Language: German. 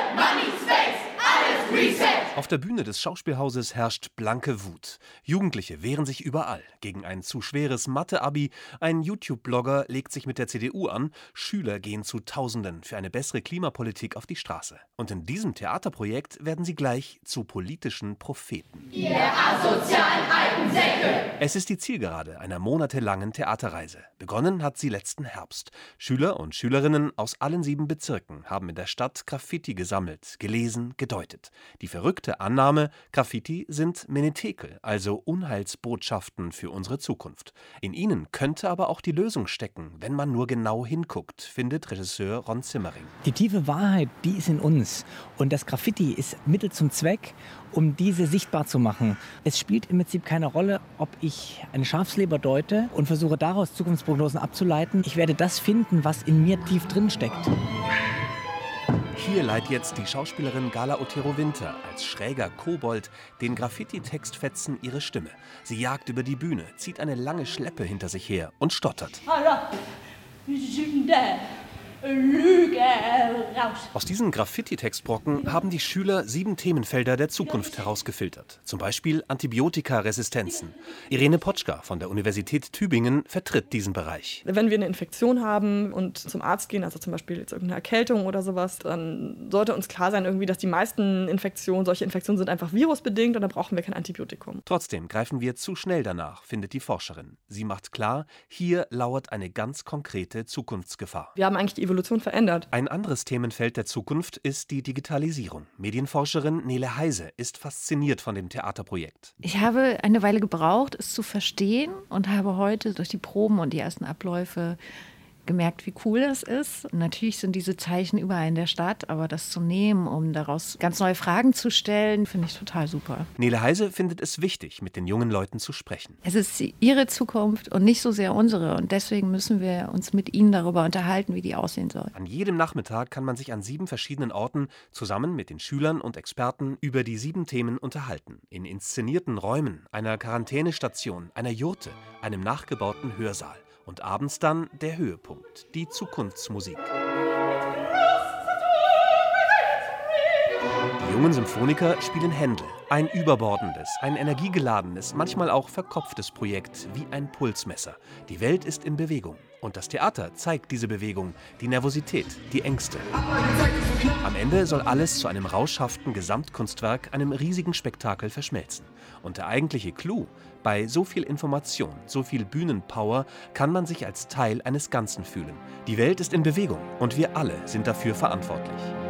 Money, Space, alles Reset! Auf der Bühne des Schauspielhauses herrscht blanke Wut. Jugendliche wehren sich überall gegen ein zu schweres Mathe-Abi, ein YouTube-Blogger legt sich mit der CDU an, Schüler gehen zu Tausenden für eine bessere Klimapolitik auf die Straße. Und in diesem Theaterprojekt werden sie gleich zu politischen Propheten. Ihr asozialen alten Säcke! Es ist die Zielgerade einer monatelangen Theaterreise. Begonnen hat sie letzten Herbst. Schüler und Schülerinnen aus allen 7 Bezirken haben in der Stadt Graffiti gesammelt, gelesen, gedeutet. Die verrückte Annahme, Graffiti sind Menetekel, also Unheilsbotschaften für unsere Zukunft. In ihnen könnte aber auch die Lösung stecken, wenn man nur genau hinguckt, findet Regisseur Ron Simmering. Die tiefe Wahrheit, die ist in uns. Und das Graffiti ist Mittel zum Zweck, um diese sichtbar zu machen. Es spielt im Prinzip keine Rolle, ob ich eine Schafsleber deute und versuche daraus Zukunftsprognosen abzuleiten. Ich werde das finden, was in mir tief drin steckt. Hier leiht jetzt die Schauspielerin Gala Otero-Winter als schräger Kobold den Graffiti-Textfetzen ihre Stimme. Sie jagt über die Bühne, zieht eine lange Schleppe hinter sich her und stottert. Sünde, Lüge, raus! Aus diesen Graffiti-Textbrocken haben die Schüler 7 Themenfelder der Zukunft herausgefiltert. Zum Beispiel Antibiotikaresistenzen. Irene Potschka von der Universität Tübingen vertritt diesen Bereich. Wenn wir eine Infektion haben und zum Arzt gehen, also zum Beispiel jetzt irgendeine Erkältung oder sowas, dann sollte uns klar sein, irgendwie, dass die meisten solche Infektionen sind einfach virusbedingt und da brauchen wir kein Antibiotikum. Trotzdem greifen wir zu schnell danach, findet die Forscherin. Sie macht klar, hier lauert eine ganz konkrete Zukunftsgefahr. Wir haben eigentlich die Evolution verändert. Ein anderes Themenfeld der Zukunft ist die Digitalisierung. Medienforscherin Nele Heise ist fasziniert von dem Theaterprojekt. Ich habe eine Weile gebraucht, es zu verstehen und habe heute durch die Proben und die ersten Abläufe gemerkt, wie cool das ist. Natürlich sind diese Zeichen überall in der Stadt, aber das zu nehmen, um daraus ganz neue Fragen zu stellen, finde ich total super. Nele Heise findet es wichtig, mit den jungen Leuten zu sprechen. Es ist ihre Zukunft und nicht so sehr unsere und deswegen müssen wir uns mit ihnen darüber unterhalten, wie die aussehen soll. An jedem Nachmittag kann man sich an 7 verschiedenen Orten zusammen mit den Schülern und Experten über die 7 Themen unterhalten. In inszenierten Räumen, einer Quarantänestation, einer Jurte, einem nachgebauten Hörsaal. Und abends dann der Höhepunkt, die Zukunftsmusik. Die jungen Symphoniker spielen Händel. Ein überbordendes, ein energiegeladenes, manchmal auch verkopftes Projekt, wie ein Pulsmesser. Die Welt ist in Bewegung. Und das Theater zeigt diese Bewegung, die Nervosität, die Ängste. Am Ende soll alles zu einem rauschhaften Gesamtkunstwerk, einem riesigen Spektakel verschmelzen. Und der eigentliche Clou: bei so viel Information, so viel Bühnenpower kann man sich als Teil eines Ganzen fühlen. Die Welt ist in Bewegung und wir alle sind dafür verantwortlich.